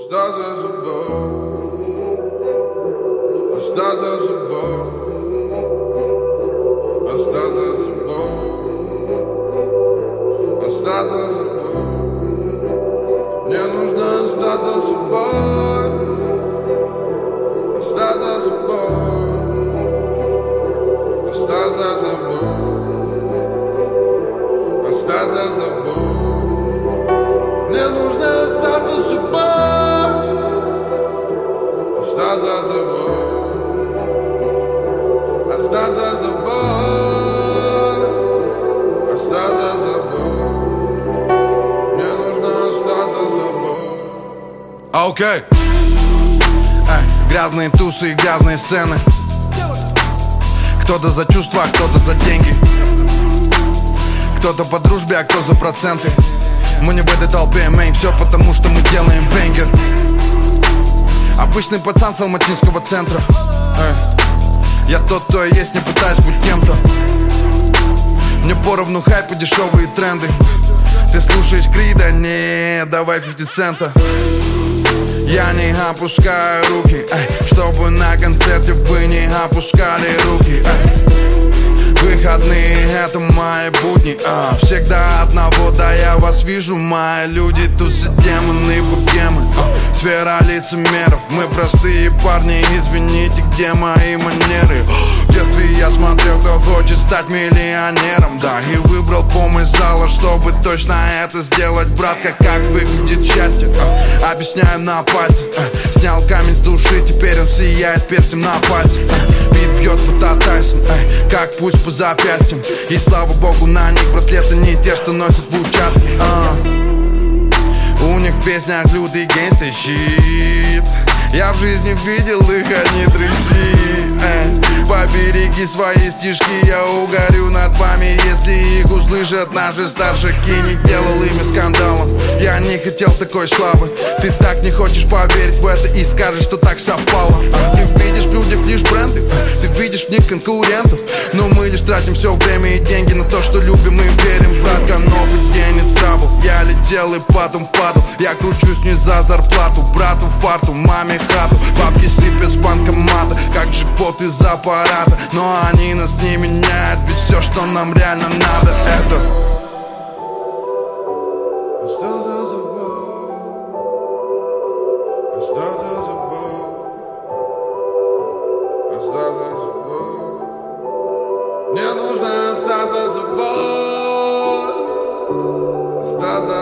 Остаться за собой, остаться за собой, остаться за собой, остаться за собой. Мне нужно остаться за собой, остаться за собой, остаться за собой, остаться за собой. Мне нужно остаться с собой, остаться за собой, остаться за собой, остаться за собой. Мне нужно остаться с собой. Окей. Грязные тусы и грязные сцены. Кто-то за чувства, кто-то за деньги, кто-то по дружбе, а кто за проценты. Мы не в этой толпе, мейн, все потому, что мы делаем бенгер. Обычный пацан с алматинского центра. Я тот, кто я есть, не пытаюсь быть кем-то. Мне поровну хайп и дешевые тренды. Ты слушаешь Крида? Не, давай 50 цента. Я не опускаю руки, чтобы на концерте вы не опускали руки. Выходные — это мои будни, всегда одного, да я вас вижу. Мои люди, тут демоны, богемы, сфера лицемеров. Мы простые парни, извините, где мои манеры? В детстве я смотрел, кто хочет стать миллионером, да, и выбрал помощь зала, чтобы точно это сделать. Братка, как выглядит счастье? Объясняю на пальцах. Снял камень с души, теперь он сияет перстнем на пальце. Бит бьет будто Тайсон, как пусть по запястьям. И слава богу, на них браслеты не те, что носят в участке. У них в песнях лютый гейнстер щит. Я в жизни видел их, они трещи. Побереги свои стишки, я угорю над вами, если их услышат наши старшики. Не делал ими скандала, я не хотел такой славы. Ты так не хочешь поверить в это и скажешь, что так совпало. Ты видишь в людях лишь бренды, ты видишь в них конкурентов. Но мы лишь тратим все время и деньги на то, что любим и верим. Братка, новый день и трабл. Я летел и потом падал. Я кручусь не за зарплату. Брату фарту, маме хату. Бабки сыпят с банкомата, как джекпот из аппарата. Но они нас не меняют, ведь все, что нам реально надо, это Остаться за собой, остаться за собой, остаться за собой. Мне нужно остаться с собой, остаться